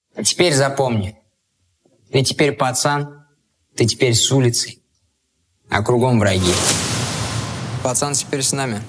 А теперь запомни, ты теперь пацан, ты теперь с улицы, а кругом враги. Пацан теперь с нами.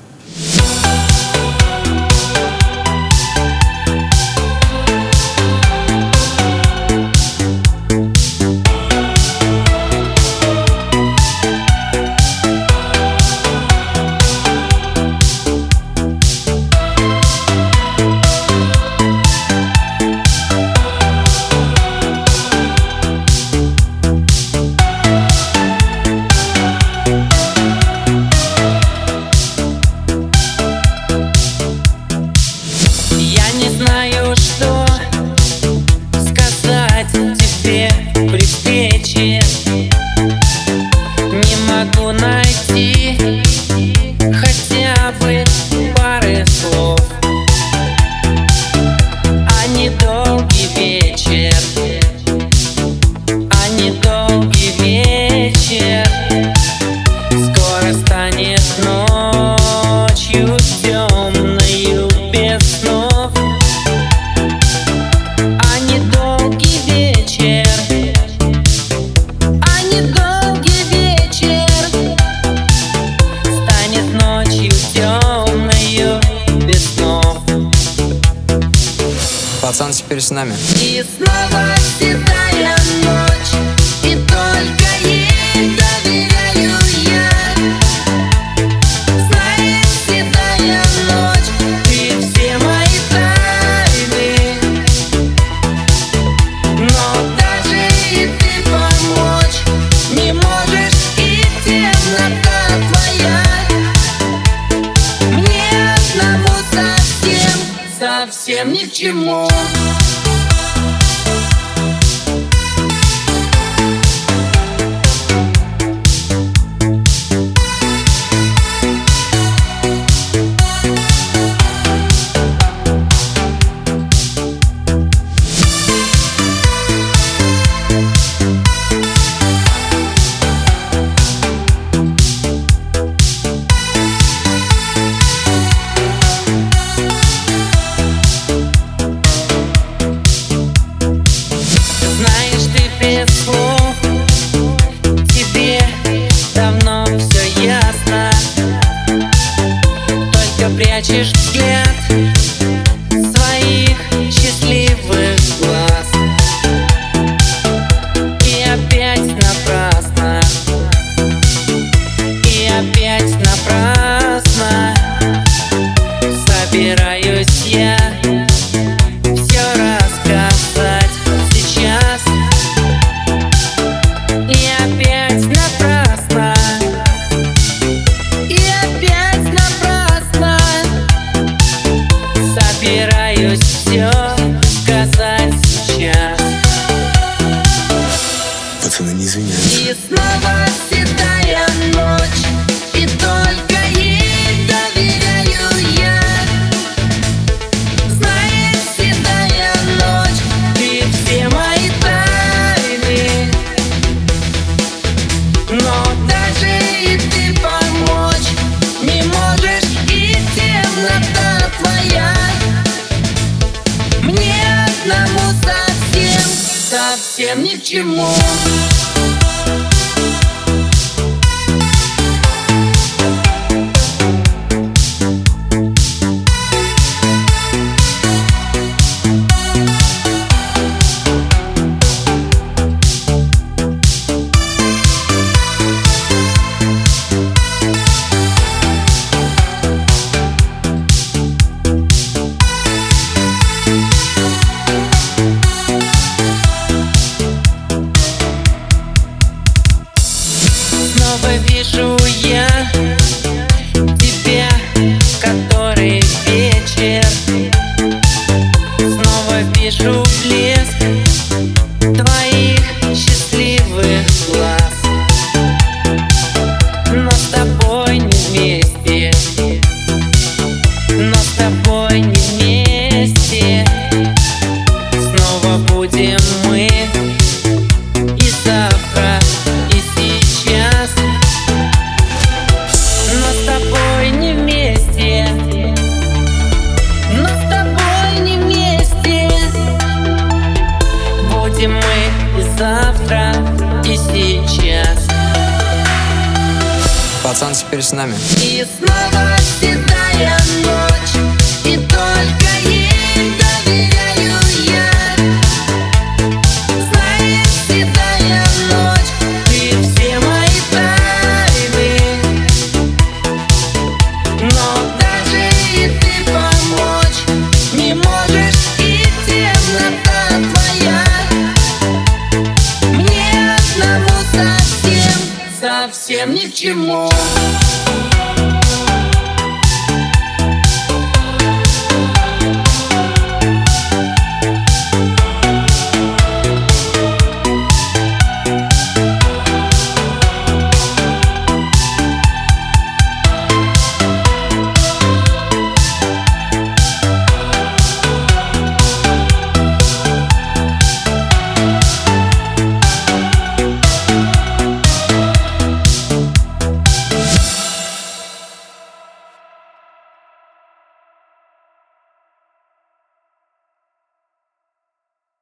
Пацан теперь с нами. И снова седая ночь, и только ей доверяю я. Знаешь, седая ночь, ты все мои тайны, но даже и ты помочь не можешь, и темнота твоя мне одному совсем ни к чему. Прячешь взгляд своих счастливых глаз, и опять напрасно, и опять напрасно собираюсь я все рассказать сейчас, и опять напрасно, и опять напрасно собираюсь все сказать сейчас. Пацаны, не извиняются. И снова седая ночь, и только ей доверяю я. Знаешь, седая ночь, ты все мои тайны, но даже и ты помочь не можешь, и темнота твоя мне одному совсем ни к чему. Снова вижу я тебя, который вечер. Снова вижу блеск твоих счастливых глаз, но с тобой не вместе, но с тобой не вместе. Снова будем мы и завтра, и сейчас, но с тобой не вместе, но с тобой не вместе. Пацан теперь с нами. И снова седая ночь, и только ей доверяю я. Знаешь, седая ночь, ты все мои тайны, но даже и ты помочь не можешь, и темнота твоя мне одному совсем ни к чему.